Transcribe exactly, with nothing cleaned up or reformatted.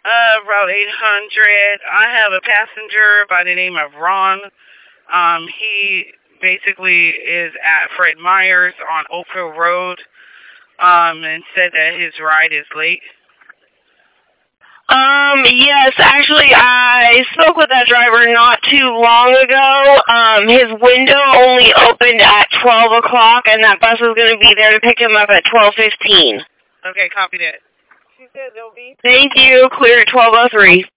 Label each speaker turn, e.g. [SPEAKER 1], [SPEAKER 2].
[SPEAKER 1] Uh, Route eight hundred. I have a passenger by the name of Ron. Um, he basically is at Fred Meyer's on Oakville Road, um, and said that his ride is late.
[SPEAKER 2] Um, yes, actually, I spoke with that driver not too long ago. Um, his window only opened at twelve o'clock, and that bus was going to be there to pick him up at twelve fifteen.
[SPEAKER 1] Okay, copy that. She said they'll be...
[SPEAKER 2] Thank you. Clear at twelve oh three.